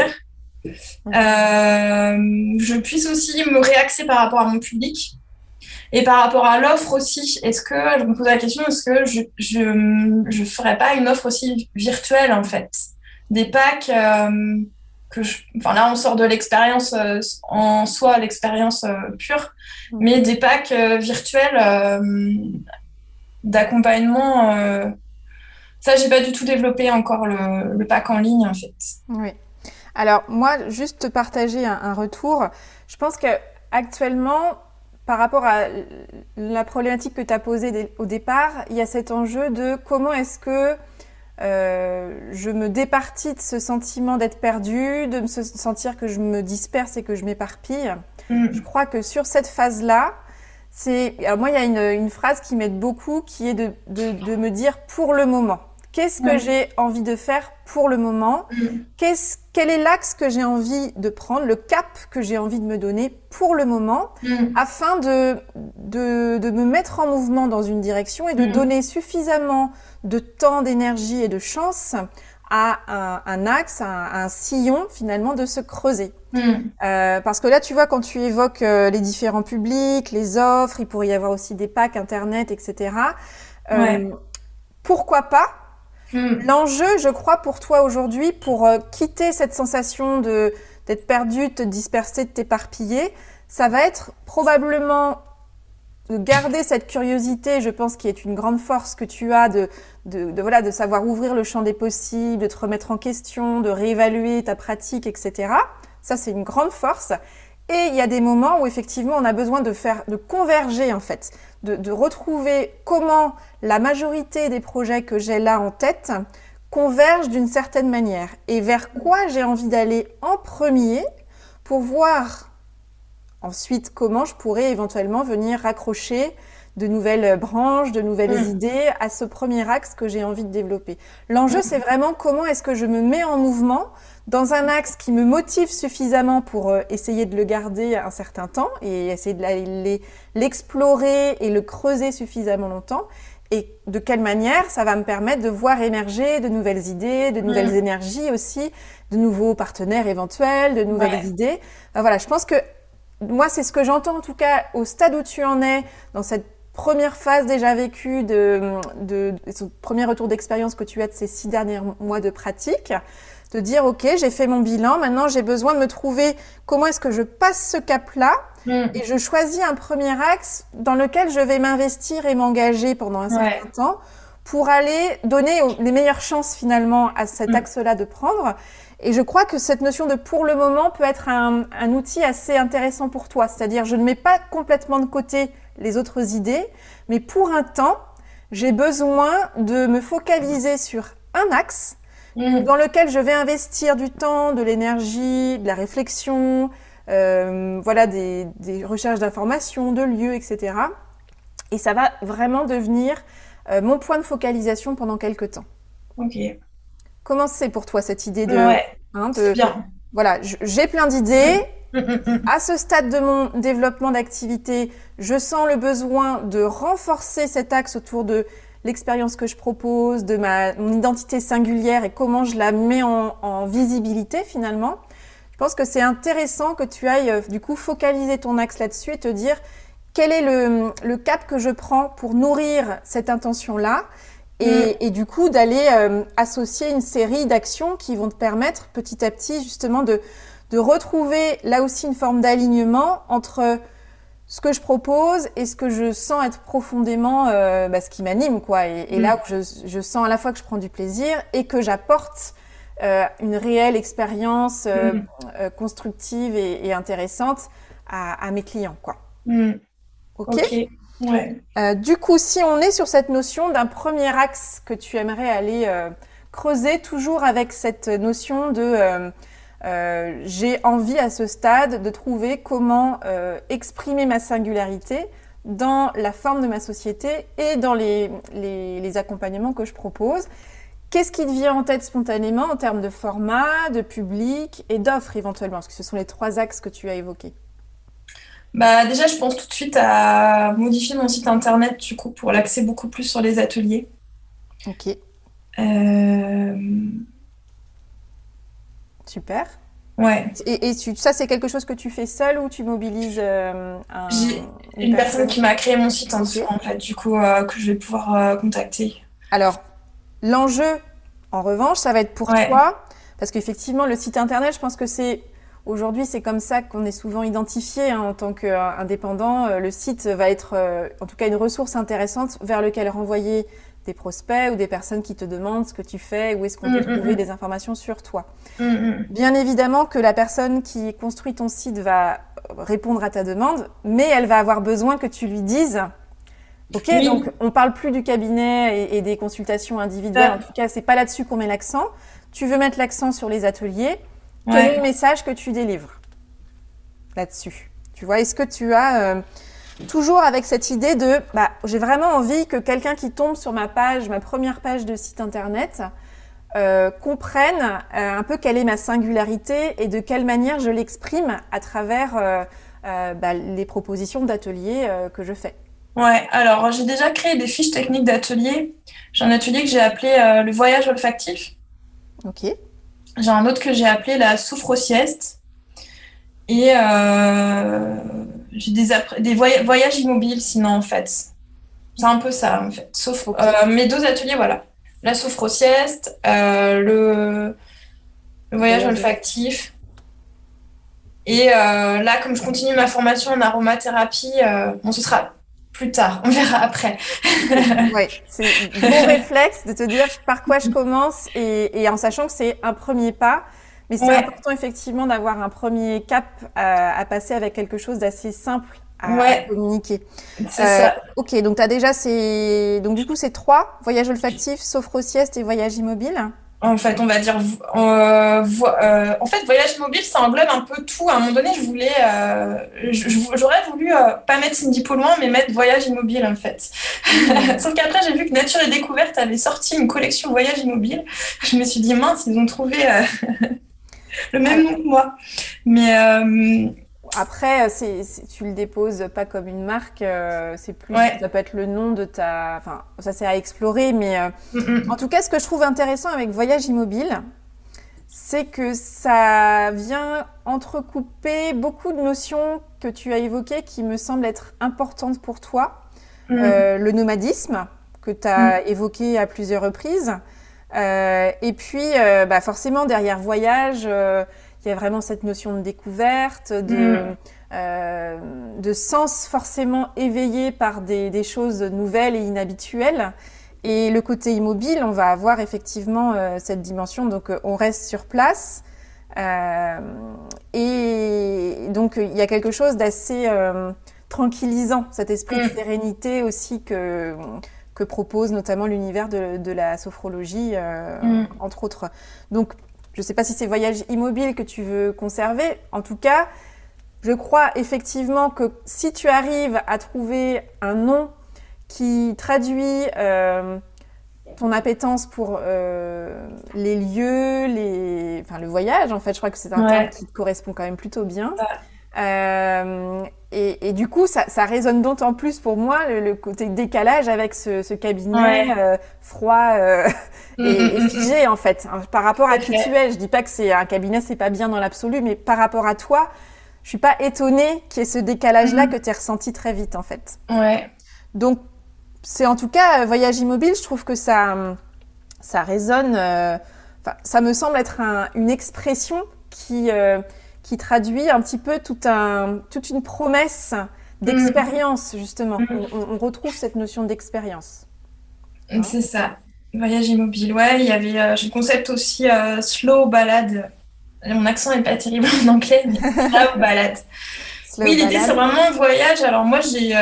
[SPEAKER 2] Je puisse aussi me réaxer par rapport à mon public et par rapport à l'offre aussi. Est-ce que, je me pose la question, est-ce que je ferais pas une offre aussi virtuelle en fait? Des packs là on sort de l'expérience en soi, l'expérience pure, mais des packs virtuels d'accompagnement. Ça, j'ai pas du tout développé encore le pack en ligne en fait.
[SPEAKER 1] Oui. Alors moi, juste te partager un retour. Je pense que actuellement, par rapport à la problématique que tu as posée au départ, il y a cet enjeu de comment est-ce que je me départis de ce sentiment d'être perdue, de me sentir que je me disperse et que je m'éparpille. Je crois que sur cette phase-là, alors moi, il y a une phrase qui m'aide beaucoup, qui est de me dire pour le moment. Qu'est-ce que j'ai envie de faire pour le moment? Quel est l'axe que j'ai envie de prendre, le cap que j'ai envie de me donner pour le moment, afin de me mettre en mouvement dans une direction et de donner suffisamment de temps, d'énergie et de chance à un axe, à un sillon finalement de se creuser. Parce que là, tu vois, quand tu évoques les différents publics, les offres, il pourrait y avoir aussi des packs internet, etc. Pourquoi pas? L'enjeu, je crois, pour toi aujourd'hui, pour quitter cette sensation d'être perdu, de te disperser, de t'éparpiller, ça va être probablement de garder cette curiosité, je pense, qui est une grande force que tu as de savoir ouvrir le champ des possibles, de te remettre en question, de réévaluer ta pratique, etc. Ça, c'est une grande force. Et il y a des moments où effectivement on a besoin de converger en fait, de retrouver comment la majorité des projets que j'ai là en tête convergent d'une certaine manière et vers quoi j'ai envie d'aller en premier pour voir ensuite comment je pourrais éventuellement venir raccrocher de nouvelles branches, de nouvelles idées à ce premier axe que j'ai envie de développer. L'enjeu, c'est vraiment comment est-ce que je me mets en mouvement dans un axe qui me motive suffisamment pour essayer de le garder un certain temps et essayer de l'explorer et le creuser suffisamment longtemps. Et de quelle manière ça va me permettre de voir émerger de nouvelles idées, de nouvelles énergies aussi, de nouveaux partenaires éventuels, de nouvelles idées. Enfin, voilà, je pense que moi, c'est ce que j'entends en tout cas au stade où tu en es, dans cette première phase déjà vécue ce premier retour d'expérience que tu as de ces 6 derniers mois de pratique, de dire ok, j'ai fait mon bilan, maintenant j'ai besoin de me trouver comment est-ce que je passe ce cap-là et je choisis un premier axe dans lequel je vais m'investir et m'engager pendant un certain temps pour aller donner les meilleures chances finalement à cet axe-là de prendre. Et je crois que cette notion de pour le moment peut être un outil assez intéressant pour toi. C'est-à-dire, je ne mets pas complètement de côté les autres idées, mais pour un temps, j'ai besoin de me focaliser sur un axe dans lequel je vais investir du temps, de l'énergie, de la réflexion, voilà, des recherches d'informations, de lieux, etc. Et ça va vraiment devenir mon point de focalisation pendant quelques temps.
[SPEAKER 2] Ok.
[SPEAKER 1] Comment c'est pour toi cette idée
[SPEAKER 2] c'est bien.
[SPEAKER 1] Voilà, j'ai plein d'idées. À ce stade de mon développement d'activité, je sens le besoin de renforcer cet axe autour de l'expérience que je propose, de mon identité singulière et comment je la mets en visibilité finalement. Je pense que c'est intéressant que tu ailles du coup focaliser ton axe là-dessus et te dire quel est le cap que je prends pour nourrir cette intention-là. Et du coup, d'aller associer une série d'actions qui vont te permettre petit à petit justement de retrouver là aussi une forme d'alignement entre ce que je propose et ce que je sens être profondément ce qui m'anime, quoi. Et là où je sens à la fois que je prends du plaisir et que j'apporte une réelle expérience constructive et intéressante à mes clients, quoi. Ok.
[SPEAKER 2] Ouais.
[SPEAKER 1] Du coup, si on est sur cette notion d'un premier axe que tu aimerais aller creuser, toujours avec cette notion de j'ai envie à ce stade de trouver comment exprimer ma singularité dans la forme de ma société et dans les accompagnements que je propose. Qu'est-ce qui te vient en tête spontanément en termes de format, de public et d'offres éventuellement? Parce que ce sont les 3 axes que tu as évoqués.
[SPEAKER 2] Bah, déjà, je pense tout de suite à modifier mon site internet du coup pour l'axer beaucoup plus sur les ateliers.
[SPEAKER 1] Ok. Super.
[SPEAKER 2] Ouais.
[SPEAKER 1] Et ça, c'est quelque chose que tu fais seul ou tu mobilises
[SPEAKER 2] J'ai une personne qui m'a créé mon site en dessous, en fait, du coup, que je vais pouvoir contacter.
[SPEAKER 1] Alors, l'enjeu, en revanche, ça va être pour toi, parce qu'effectivement, le site internet, je pense que aujourd'hui, c'est comme ça qu'on est souvent identifié en tant qu'indépendant. Le site va être, en tout cas, une ressource intéressante vers laquelle renvoyer des prospects ou des personnes qui te demandent ce que tu fais, où est-ce qu'on peut trouver des informations sur toi. Bien évidemment que la personne qui construit ton site va répondre à ta demande, mais elle va avoir besoin que tu lui dises ok, donc on parle plus du cabinet et des consultations individuelles. En tout cas, c'est pas là-dessus qu'on met l'accent. Tu veux mettre l'accent sur les ateliers. Quel est le message que tu délivres là-dessus? Tu vois, est-ce que tu as toujours avec cette idée de j'ai vraiment envie que quelqu'un qui tombe sur ma première page de site internet, comprenne un peu quelle est ma singularité et de quelle manière je l'exprime à travers les propositions d'ateliers que je fais.
[SPEAKER 2] Ouais, alors j'ai déjà créé des fiches techniques d'atelier. J'ai un atelier que j'ai appelé le voyage olfactif.
[SPEAKER 1] Ok.
[SPEAKER 2] J'ai un autre que j'ai appelé la soufre-sieste. Et j'ai des voyages immobiles sinon en fait. C'est un peu ça en fait. Sauf mes 2 ateliers, voilà. La soufre-sieste, le voyage olfactif. Et là, comme je continue ma formation en aromathérapie, ce sera plus tard, on verra après.
[SPEAKER 1] Oui, c'est bon réflexe de te dire par quoi je commence et en sachant que c'est un premier pas, Mais c'est important effectivement d'avoir un premier cap à passer avec quelque chose d'assez simple à communiquer.
[SPEAKER 2] C'est ça.
[SPEAKER 1] Ok, donc donc du coup c'est 3, voyage olfactif, sophrosieste et voyage immobile.
[SPEAKER 2] En fait, on va dire, en fait, voyage immobile, ça englobe un peu tout. À un moment donné, j'aurais voulu pas mettre Cindy Paulin, mais mettre voyage immobile, en fait. Sauf qu'après, j'ai vu que Nature et Découverte avait sorti une collection voyage immobile. Je me suis dit, mince, ils ont trouvé le même nom que moi. Mais
[SPEAKER 1] après, tu le déposes pas comme une marque, c'est plus, ça peut être le nom de enfin, ça c'est à explorer, mais en tout cas, ce que je trouve intéressant avec Voyage Immobile, c'est que ça vient entrecouper beaucoup de notions que tu as évoquées qui me semblent être importantes pour toi. Le nomadisme, que tu as évoqué à plusieurs reprises, et puis forcément derrière voyage, il y a vraiment cette notion de découverte, de sens forcément éveillé par des choses nouvelles et inhabituelles. Et le côté immobile, on va avoir effectivement cette dimension. Donc, on reste sur place. Et donc, il y a quelque chose d'assez tranquillisant, cet esprit de sérénité aussi que propose notamment l'univers de la sophrologie, entre autres. Donc, je ne sais pas si c'est voyage immobile que tu veux conserver. En tout cas, je crois effectivement que si tu arrives à trouver un nom qui traduit ton appétence pour les lieux, le voyage, en fait, je crois que c'est un terme qui te correspond quand même plutôt bien. Et du coup, ça résonne d'autant plus pour moi le côté décalage avec ce cabinet froid et figé en fait, hein, par rapport à qui tu es. Je dis pas que c'est un cabinet, c'est pas bien dans l'absolu, mais par rapport à toi, je suis pas étonnée qu'il y ait ce décalage-là que tu as ressenti très vite en fait. Donc, c'est en tout cas voyage immobile. Je trouve que ça résonne. Ça me semble être une expression qui traduit un petit peu toute une promesse d'expérience, justement. On retrouve cette notion d'expérience.
[SPEAKER 2] C'est ça, voyage immobile. Ouais, il y avait j'ai le concept aussi slow balade. Mon accent n'est pas terrible en anglais, mais slow balade. Oui, l'idée, c'est vraiment un voyage. Alors moi,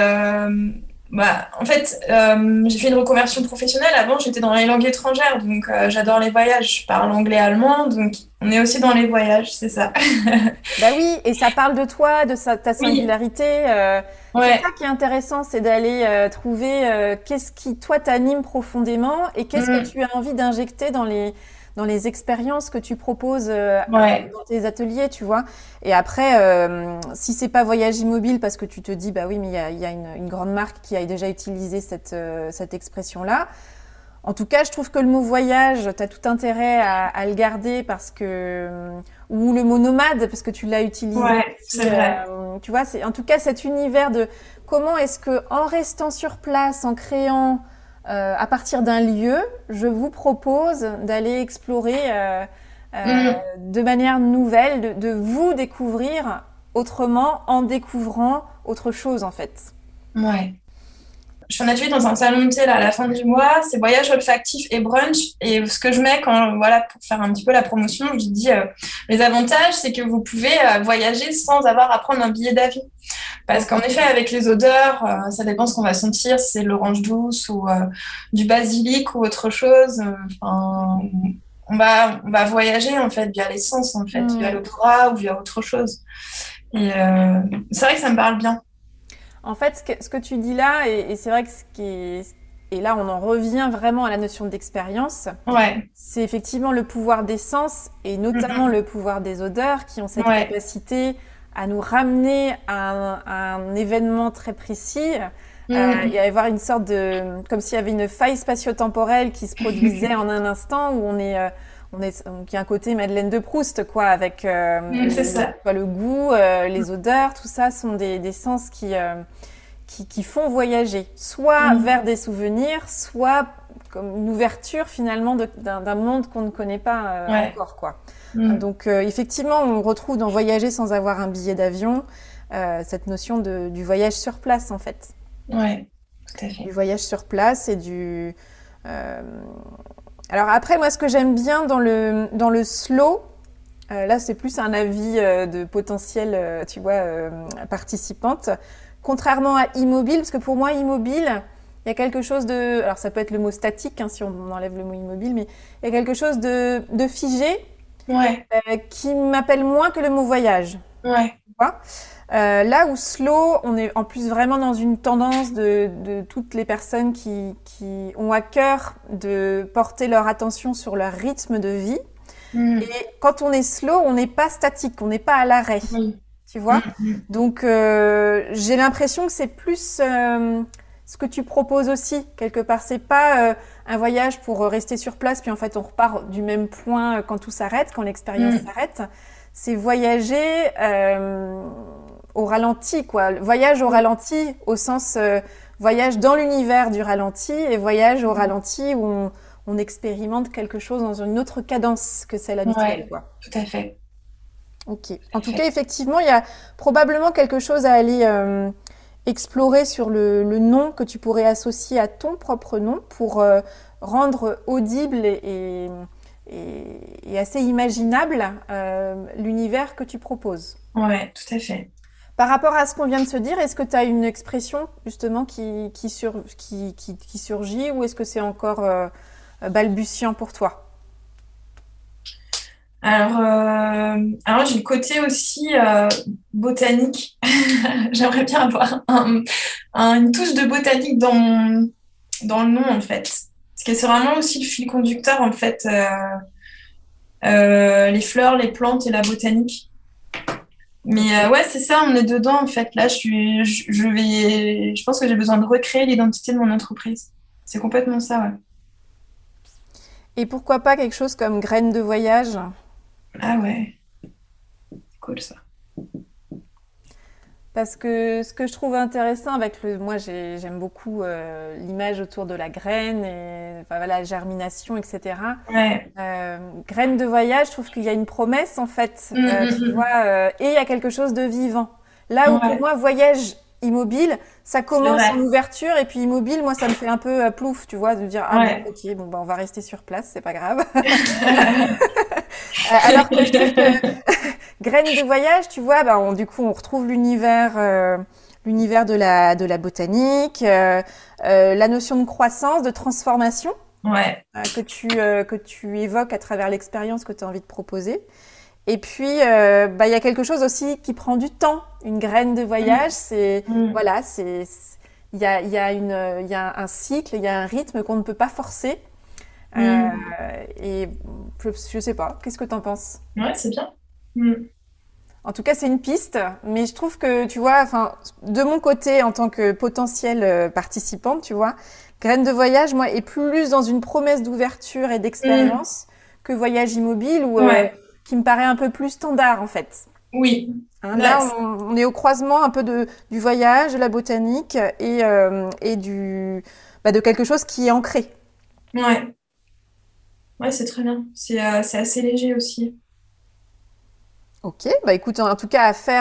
[SPEAKER 2] en fait, j'ai fait une reconversion professionnelle. Avant, j'étais dans les langues étrangères, donc j'adore les voyages. Je parle anglais, allemand, donc on est aussi dans les voyages, c'est ça.
[SPEAKER 1] Bah oui, et ça parle de toi, de ta singularité. C'est ça qui est intéressant, c'est d'aller trouver qu'est-ce qui, toi, t'anime profondément et qu'est-ce que tu as envie d'injecter dans les expériences que tu proposes dans tes ateliers, tu vois. Et après, si c'est pas voyage immobile parce que tu te dis, bah oui, mais il y a une grande marque qui a déjà utilisé cette expression-là. En tout cas, je trouve que le mot voyage, tu as tout intérêt à le garder parce que, ou le mot nomade parce que tu l'as utilisé.
[SPEAKER 2] C'est vrai.
[SPEAKER 1] Tu vois, c'est en tout cas cet univers de comment est-ce que, en restant sur place, en créant à partir d'un lieu, je vous propose d'aller explorer de manière nouvelle, de vous découvrir autrement en découvrant autre chose en fait.
[SPEAKER 2] Je fais un atelier dans un salon de thé là, à la fin du mois, c'est voyage olfactif et brunch. Et ce que je mets pour faire un petit peu la promotion, je dis les avantages, c'est que vous pouvez voyager sans avoir à prendre un billet d'avion. Parce qu'en effet, avec les odeurs, ça dépend ce qu'on va sentir, si c'est de l'orange douce ou du basilic ou autre chose. On va voyager en fait via l'essence, en fait, via l'odorat ou via autre chose. Et c'est vrai que ça me parle bien.
[SPEAKER 1] En fait, ce que tu dis là, et c'est vrai que et là on en revient vraiment à la notion d'expérience, c'est effectivement le pouvoir des sens et notamment le pouvoir des odeurs qui ont cette capacité à nous ramener à un événement très précis. Il y va y avoir une sorte comme s'il y avait une faille spatio-temporelle qui se produisait en un instant où il y a un côté Madeleine de Proust, quoi, avec le goût, les odeurs, tout ça sont des sens qui font voyager, soit vers des souvenirs, soit comme une ouverture finalement d'un monde qu'on ne connaît pas encore, quoi. Donc effectivement, on retrouve dans voyager sans avoir un billet d'avion cette notion du voyage sur place, en fait.
[SPEAKER 2] Ouais, tout à fait.
[SPEAKER 1] Du voyage sur place et Alors après, moi, ce que j'aime bien dans le slow, Là, c'est plus un avis de potentielle, tu vois, participante. Contrairement à immobile, parce que pour moi, immobile, il y a quelque chose de... Alors, ça peut être le mot statique, hein, si on enlève le mot immobile, mais il y a quelque chose de figé
[SPEAKER 2] Ouais,
[SPEAKER 1] qui m'appelle moins que le mot voyage.
[SPEAKER 2] ouais.
[SPEAKER 1] Tu vois. Là où slow, on est en plus vraiment dans une tendance de toutes les personnes qui ont à cœur de porter leur attention sur leur rythme de vie. Et quand on est slow, on n'est pas statique, on n'est pas à l'arrêt,
[SPEAKER 2] Oui.
[SPEAKER 1] tu vois. Donc, j'ai l'impression que c'est plus ce que tu proposes aussi, quelque part. C'est pas un voyage pour rester sur place, puis en fait, on repart du même point quand tout s'arrête, quand l'expérience s'arrête. C'est voyager au ralenti, quoi. Voyage au ralenti, au sens voyage dans l'univers du ralenti et voyage au ralenti où on expérimente quelque chose dans une autre cadence que celle habituelle,
[SPEAKER 2] Ouais,
[SPEAKER 1] quoi.
[SPEAKER 2] tout à fait.
[SPEAKER 1] Ok. En tout cas, effectivement, il y a probablement quelque chose à aller explorer sur le nom que tu pourrais associer à ton propre nom pour rendre audible et assez imaginable l'univers que tu proposes.
[SPEAKER 2] Ouais, tout à fait.
[SPEAKER 1] Par rapport à ce qu'on vient de se dire, est-ce que tu as une expression justement qui surgit ou est-ce que c'est encore balbutiant pour toi?
[SPEAKER 2] Alors j'ai le côté aussi botanique. J'aimerais bien avoir une touche de botanique dans le nom, en fait. Parce que c'est vraiment aussi le fil conducteur, en fait, les fleurs, les plantes et la botanique. Mais ouais, c'est ça, on est dedans, en fait. Là, je pense que j'ai besoin de recréer l'identité de mon entreprise. C'est complètement ça, ouais.
[SPEAKER 1] Et pourquoi pas quelque chose comme graines de voyage?
[SPEAKER 2] Ah ouais, cool ça.
[SPEAKER 1] Parce que ce que je trouve intéressant avec moi j'aime beaucoup l'image autour de la graine et enfin, voilà, la germination, etc.
[SPEAKER 2] Ouais.
[SPEAKER 1] Graine de voyage, je trouve qu'il y a une promesse en fait, tu vois, et il y a quelque chose de vivant. Là où pour
[SPEAKER 2] Ouais,
[SPEAKER 1] moi voyage immobile, ça
[SPEAKER 2] c'est
[SPEAKER 1] commence en
[SPEAKER 2] vrai.
[SPEAKER 1] ouverture et puis immobile, moi ça me fait un peu plouf, tu vois, de dire ah bon
[SPEAKER 2] Ouais.
[SPEAKER 1] ok bon bah on va rester sur place, c'est pas grave. Alors que je trouve que graines de voyage, tu vois, bah, du coup, on retrouve l'univers de la botanique, la notion de croissance, de transformation
[SPEAKER 2] Ouais.
[SPEAKER 1] que tu évoques à travers l'expérience que tu as envie de proposer. Et puis, bah, il y a quelque chose aussi qui prend du temps. Une graine de voyage,
[SPEAKER 2] Mm.
[SPEAKER 1] voilà, il y a un cycle, il y a un rythme qu'on ne peut pas forcer. Euh,
[SPEAKER 2] Mm.
[SPEAKER 1] et je sais pas, qu'est-ce que tu en penses?
[SPEAKER 2] Ouais, c'est bien. Mm.
[SPEAKER 1] En tout cas, c'est une piste, mais je trouve que, tu vois, enfin, de mon côté, en tant que potentielle participante, tu vois, Graines de voyage, moi, est plus dans une promesse d'ouverture et
[SPEAKER 2] Mm.
[SPEAKER 1] d'expérience que Voyage immobile,
[SPEAKER 2] Ouais.
[SPEAKER 1] qui me paraît un peu plus standard, en fait.
[SPEAKER 2] Oui.
[SPEAKER 1] Hein,
[SPEAKER 2] Ouais.
[SPEAKER 1] là, on est au croisement un peu du voyage, de la botanique et de quelque chose qui est ancré.
[SPEAKER 2] Ouais. Ouais, c'est très bien. C'est assez léger aussi.
[SPEAKER 1] Ok, bah écoute, en tout cas,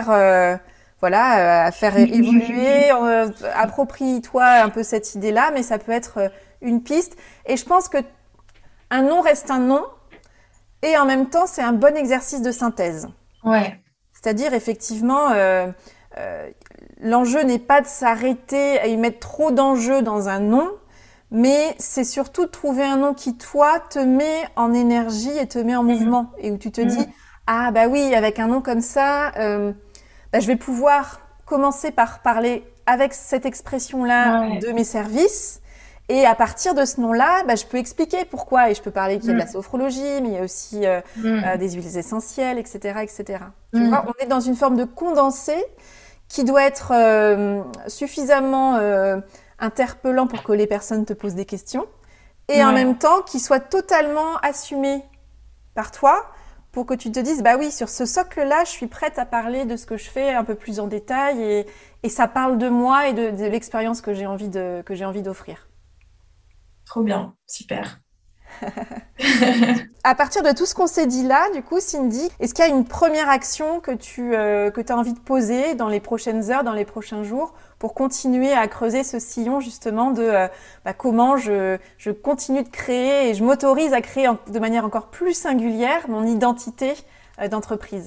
[SPEAKER 1] voilà, à faire évoluer, approprie-toi un peu cette idée-là, mais ça peut être une piste. Et je pense que un nom reste un nom, et en même temps, c'est un bon exercice de synthèse.
[SPEAKER 2] Ouais.
[SPEAKER 1] C'est-à-dire, effectivement, euh, l'enjeu n'est pas de s'arrêter à y mettre trop d'enjeux dans un nom, mais c'est surtout de trouver un nom qui, toi, te met en énergie et te met en
[SPEAKER 2] Mm.
[SPEAKER 1] mouvement. Et où tu te dis,
[SPEAKER 2] Mm.
[SPEAKER 1] ah bah oui, avec un nom comme ça, bah, je vais pouvoir commencer par parler avec cette expression-là
[SPEAKER 2] Ouais.
[SPEAKER 1] de mes services. Et à partir de ce nom-là, bah, je peux expliquer pourquoi. Et je peux parler qu'il y a de la
[SPEAKER 2] Mm.
[SPEAKER 1] sophrologie, mais il y a aussi
[SPEAKER 2] Mm.
[SPEAKER 1] des huiles essentielles, etc., etc. Tu vois,
[SPEAKER 2] Mm.
[SPEAKER 1] on est dans une forme de condensé qui doit être suffisamment interpellant pour que les personnes te posent des questions et en
[SPEAKER 2] Ouais.
[SPEAKER 1] même temps qui soit totalement assumé par toi pour que tu te dises bah oui, sur ce socle-là, je suis prête à parler de ce que je fais un peu plus en détail et ça parle de moi et de l'expérience que j'ai envie d'offrir.
[SPEAKER 2] Trop bien. Super.
[SPEAKER 1] À partir de tout ce qu'on s'est dit là, du coup, Cindy, est-ce qu'il y a une première action que tu as envie de poser dans les prochaines heures, dans les prochains jours, pour continuer à creuser ce sillon justement de comment je continue de créer et je m'autorise à créer de manière encore plus singulière mon identité d'entreprise?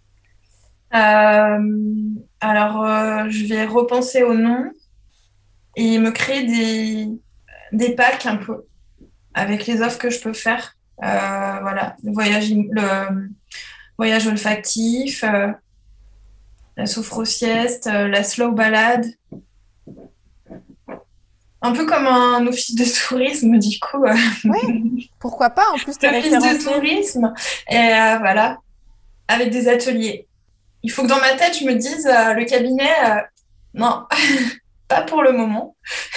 [SPEAKER 2] Je vais repenser au nom et me créer des packs un peu avec les offres que je peux faire. Voilà, le voyage olfactif, la sophro-sieste, la slow balade. Un peu comme un office de tourisme, du coup.
[SPEAKER 1] Oui, pourquoi pas? En plus, tu es
[SPEAKER 2] Office de
[SPEAKER 1] référencée.
[SPEAKER 2] tourisme. Et voilà, avec des ateliers. Il faut que dans ma tête, je me dise, le cabinet, non, pas pour le moment.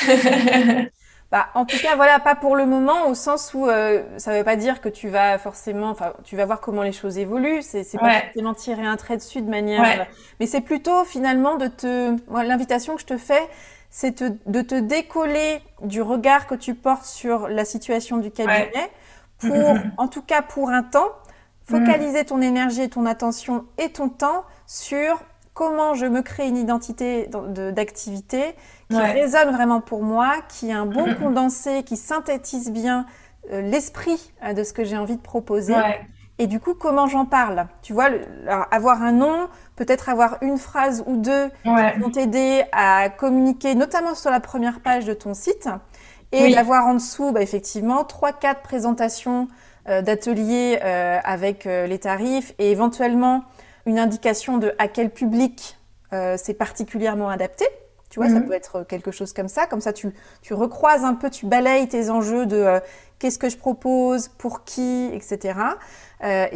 [SPEAKER 1] Bah, en tout cas, voilà, pas pour le moment, au sens où ça veut pas dire que tu vas forcément, enfin, tu vas voir comment les choses évoluent. C'est pas
[SPEAKER 2] Ouais,
[SPEAKER 1] forcément tirer un trait dessus de manière,
[SPEAKER 2] ouais,
[SPEAKER 1] mais c'est plutôt finalement moi, l'invitation que je te fais, c'est de te décoller du regard que tu portes sur la situation du cabinet
[SPEAKER 2] ouais.
[SPEAKER 1] pour, en tout cas pour un temps,
[SPEAKER 2] Mm,
[SPEAKER 1] focaliser ton énergie, ton attention et ton temps sur comment je me crée une identité d'activité qui
[SPEAKER 2] ouais.
[SPEAKER 1] résonne vraiment pour moi, qui est un bon condensé, qui synthétise bien l'esprit de ce que j'ai envie de proposer.
[SPEAKER 2] Ouais,
[SPEAKER 1] Et du coup, comment j'en parle? Tu vois, alors, avoir un nom, peut-être avoir une phrase ou deux qui
[SPEAKER 2] ouais.
[SPEAKER 1] vont t'aider à communiquer, notamment sur la première page de ton site, et
[SPEAKER 2] Oui,
[SPEAKER 1] d'avoir en dessous, bah, effectivement, trois, quatre présentations d'ateliers avec les tarifs et éventuellement une indication de à quel public c'est particulièrement adapté. Tu vois, ça peut
[SPEAKER 2] mhm,
[SPEAKER 1] être quelque chose comme ça. Comme ça, tu recroises un peu, tu balayes tes enjeux de qu'est-ce que je propose, pour qui, etc. Et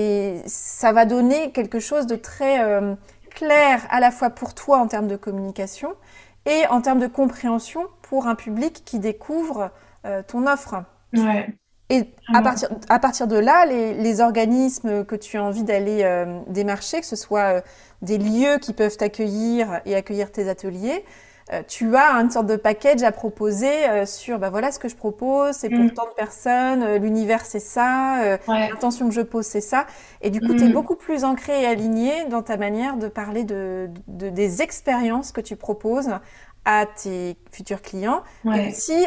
[SPEAKER 1] ça va donner quelque chose de très clair à la fois pour toi en termes de communication et en termes de compréhension pour un public qui découvre ton offre.
[SPEAKER 2] ouais.
[SPEAKER 1] Et
[SPEAKER 2] Vraiment.
[SPEAKER 1] à partir de là, les organismes que tu as envie d'aller démarcher, que ce soit des lieux qui peuvent t'accueillir et accueillir tes ateliers, tu as une sorte de package à proposer sur, bah voilà ce que je propose, c'est pour
[SPEAKER 2] Mm,
[SPEAKER 1] tant de personnes, l'univers c'est ça,
[SPEAKER 2] ouais.
[SPEAKER 1] l'intention que je pose c'est ça. Et du coup, tu es
[SPEAKER 2] Mm,
[SPEAKER 1] beaucoup plus ancré et aligné dans ta manière de parler des expériences que tu proposes à tes futurs clients et
[SPEAKER 2] ouais.
[SPEAKER 1] aussi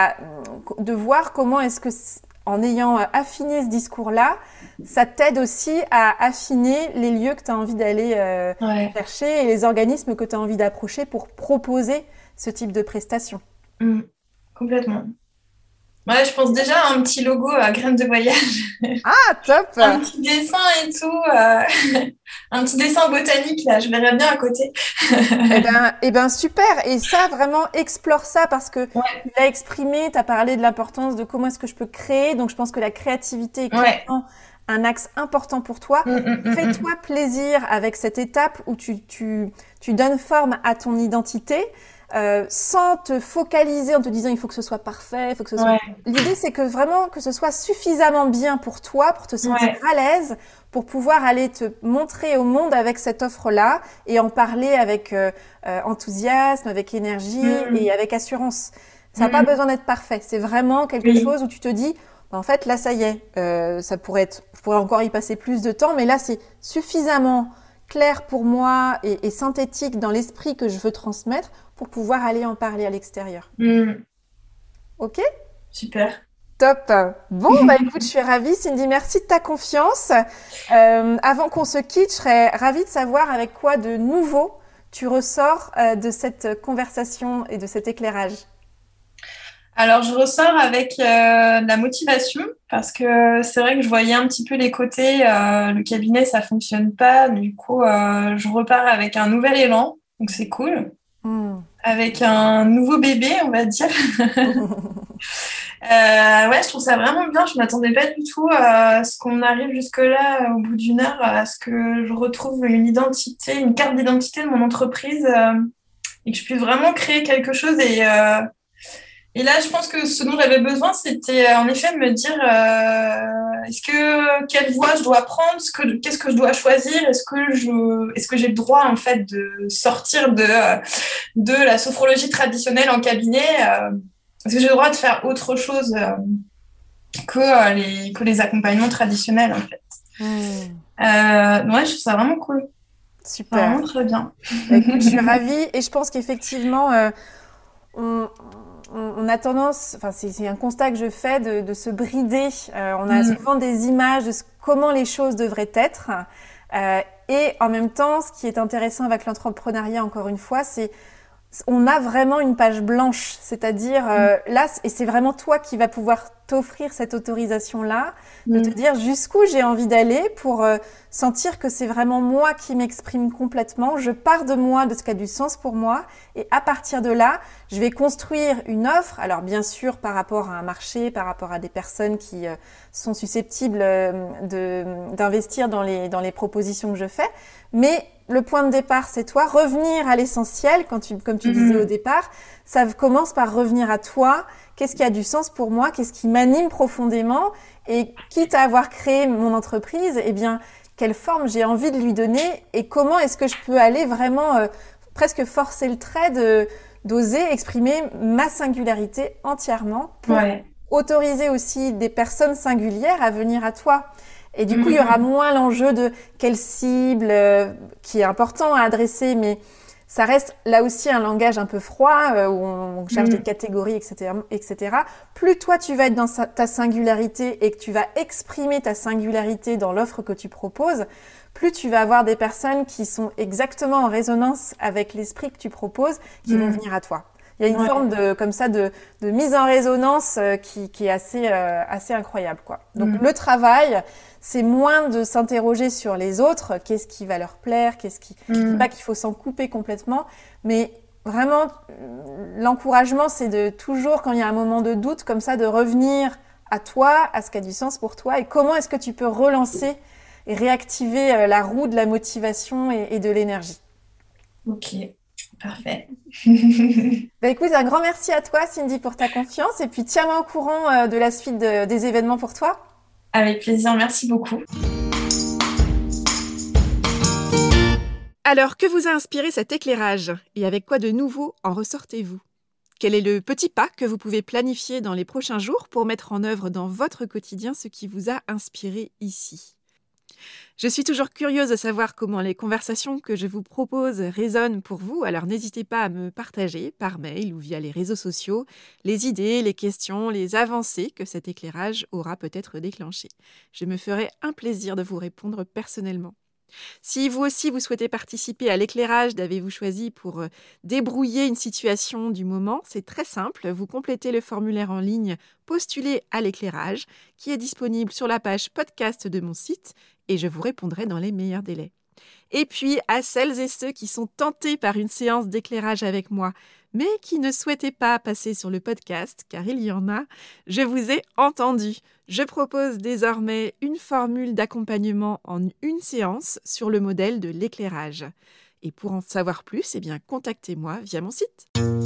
[SPEAKER 1] de voir comment est-ce que en ayant affiné ce discours-là, ça t'aide aussi à affiner les lieux que tu as envie d'aller
[SPEAKER 2] Ouais.
[SPEAKER 1] chercher et les organismes que tu as envie d'approcher pour proposer ce type de prestations.
[SPEAKER 2] Mm, complètement. Ouais, je pense déjà à un petit logo à graines de voyage,
[SPEAKER 1] Ah, top!
[SPEAKER 2] un petit dessin et tout, un petit dessin botanique là, je verrais bien à côté.
[SPEAKER 1] Eh ben super. Et ça, vraiment, explore ça parce que
[SPEAKER 2] Ouais,
[SPEAKER 1] tu l'as exprimé, tu as parlé de l'importance de comment est-ce que je peux créer. Donc, je pense que la créativité est
[SPEAKER 2] ouais.
[SPEAKER 1] clairement un axe important pour toi.
[SPEAKER 2] Mm, mm, mm,
[SPEAKER 1] Fais-toi
[SPEAKER 2] mm.
[SPEAKER 1] plaisir avec cette étape où tu donnes forme à ton identité sans te focaliser en te disant il faut que ce soit parfait, il faut que ce soit...
[SPEAKER 2] Ouais,
[SPEAKER 1] L'idée, c'est que vraiment que ce soit suffisamment bien pour toi, pour te sentir
[SPEAKER 2] ouais.
[SPEAKER 1] à l'aise, pour pouvoir aller te montrer au monde avec cette offre-là et en parler avec enthousiasme, avec énergie et
[SPEAKER 2] Mm,
[SPEAKER 1] avec assurance. Ça n'a pas
[SPEAKER 2] mm.
[SPEAKER 1] besoin d'être parfait. C'est vraiment quelque
[SPEAKER 2] Oui.
[SPEAKER 1] chose où tu te dis, bah, en fait, là, ça y est, je pourrais encore y passer plus de temps, mais là, c'est suffisamment clair pour moi et synthétique dans l'esprit que je veux transmettre pour pouvoir aller en parler à l'extérieur.
[SPEAKER 2] Mm,
[SPEAKER 1] Ok?
[SPEAKER 2] super.
[SPEAKER 1] Top. Bon, bah écoute, je suis ravie. Cindy, merci de ta confiance. Avant qu'on se quitte, je serais ravie de savoir avec quoi de nouveau tu ressors de cette conversation et de cet éclairage.
[SPEAKER 2] Alors, je ressors avec de la motivation parce que c'est vrai que je voyais un petit peu les côtés. Le cabinet, ça fonctionne pas. Du coup, je repars avec un nouvel élan. Donc, c'est cool.
[SPEAKER 1] Hmm.
[SPEAKER 2] Avec un nouveau bébé, on va dire. Ouais, je trouve ça vraiment bien. Je m'attendais pas du tout à ce qu'on arrive jusque-là, au bout d'une heure, à ce que je retrouve une identité, une carte d'identité de mon entreprise et que je puisse vraiment créer quelque chose. Et là, je pense que ce dont j'avais besoin, c'était en effet de me dire quelle voie je dois prendre, qu'est-ce que je dois choisir, est-ce que j'ai le droit en fait de sortir de la sophrologie traditionnelle en cabinet, est-ce que j'ai le droit de faire autre chose que les accompagnements traditionnels en fait.
[SPEAKER 1] Hmm.
[SPEAKER 2] Ouais, je trouve ça vraiment cool,
[SPEAKER 1] Super.
[SPEAKER 2] vraiment très bien.
[SPEAKER 1] Bah, écoute, je suis ravie et je pense qu'effectivement, on, on a tendance, enfin c'est un constat que je fais de se brider. On a souvent des images de comment les choses devraient être. Et en même temps, ce qui est intéressant avec l'entrepreneuriat, encore une fois, c'est on a vraiment une page blanche, c'est-à-dire là, et c'est vraiment toi qui vas pouvoir t'offrir cette autorisation-là, de te dire jusqu'où j'ai envie d'aller pour sentir que c'est vraiment moi qui m'exprime complètement. Je pars de moi, de ce qui a du sens pour moi, et à partir de là, je vais construire une offre. Alors bien sûr, par rapport à un marché, par rapport à des personnes qui sont susceptibles d'investir dans les propositions que je fais, mais le point de départ, c'est toi. Revenir à l'essentiel, comme tu disais au départ, ça commence par revenir à toi. Qu'est-ce qui a du sens pour moi? Qu'est-ce qui m'anime profondément? Et quitte à avoir créé mon entreprise, eh bien, quelle forme j'ai envie de lui donner? Et comment est-ce que je peux aller vraiment presque forcer le trait d'oser exprimer ma singularité entièrement pour autoriser aussi des personnes singulières à venir à toi? Et du coup, il y aura moins l'enjeu de quelle cible qui est important à adresser, mais ça reste là aussi un langage un peu froid où on cherche des catégories, etc. Plus toi, tu vas être dans ta singularité et que tu vas exprimer ta singularité dans l'offre que tu proposes, plus tu vas avoir des personnes qui sont exactement en résonance avec l'esprit que tu proposes, qui vont venir à toi. Il y a une forme de mise en résonance qui est assez incroyable, quoi. Donc le travail, c'est moins de s'interroger sur les autres, qu'est-ce qui va leur plaire, pas qu'il faut s'en couper complètement, mais vraiment l'encouragement, c'est de toujours, quand il y a un moment de doute comme ça, de revenir à toi, à ce qui a du sens pour toi, et comment est-ce que tu peux relancer et réactiver la roue de la motivation et de l'énergie.
[SPEAKER 2] Ok. Parfait.
[SPEAKER 1] Écoute, un grand merci à toi, Cindy, pour ta confiance. Et puis, tiens-moi au courant de la suite des événements pour toi.
[SPEAKER 2] Avec plaisir, merci beaucoup.
[SPEAKER 1] Alors, que vous a inspiré cet éclairage? Et avec quoi de nouveau en ressortez-vous? Quel est le petit pas que vous pouvez planifier dans les prochains jours pour mettre en œuvre dans votre quotidien ce qui vous a inspiré ici? Je suis toujours curieuse de savoir comment les conversations que je vous propose résonnent pour vous, alors n'hésitez pas à me partager par mail ou via les réseaux sociaux les idées, les questions, les avancées que cet éclairage aura peut-être déclenchées. Je me ferai un plaisir de vous répondre personnellement. Si vous aussi vous souhaitez participer à l'éclairage d'Avez-vous choisi pour débrouiller une situation du moment, c'est très simple, vous complétez le formulaire en ligne Postuler à l'éclairage qui est disponible sur la page podcast de mon site et je vous répondrai dans les meilleurs délais. Et puis à celles et ceux qui sont tentés par une séance d'éclairage avec moi, mais qui ne souhaitaient pas passer sur le podcast, car il y en a, je vous ai entendu. Je propose désormais une formule d'accompagnement en une séance sur le modèle de l'éclairage. Et pour en savoir plus, contactez-moi via mon site.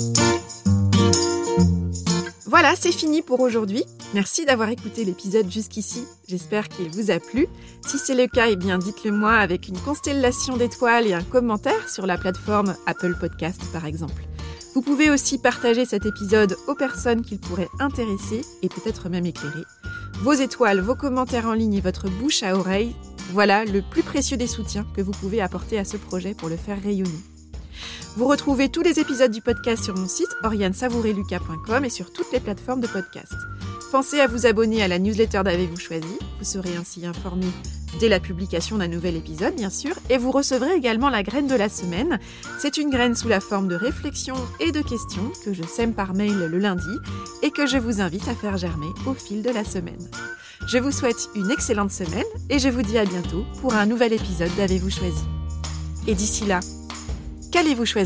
[SPEAKER 1] Voilà, c'est fini pour aujourd'hui. Merci d'avoir écouté l'épisode jusqu'ici. J'espère qu'il vous a plu. Si c'est le cas, dites-le moi avec une constellation d'étoiles et un commentaire sur la plateforme Apple Podcast, par exemple. Vous pouvez aussi partager cet épisode aux personnes qu'il pourrait intéresser et peut-être même éclairer. Vos étoiles, vos commentaires en ligne et votre bouche à oreille, voilà le plus précieux des soutiens que vous pouvez apporter à ce projet pour le faire rayonner. Vous retrouvez tous les épisodes du podcast sur mon site oriansavoureluca.com et sur toutes les plateformes de podcast. Pensez à vous abonner à la newsletter d'Avez-vous choisi. Vous serez ainsi informé dès la publication d'un nouvel épisode, bien sûr, et vous recevrez également la graine de la semaine. C'est une graine sous la forme de réflexions et de questions que je sème par mail le lundi et que je vous invite à faire germer au fil de la semaine. Je vous souhaite une excellente semaine et je vous dis à bientôt pour un nouvel épisode d'Avez-vous choisi. Et d'ici là, qu'allez-vous choisir ?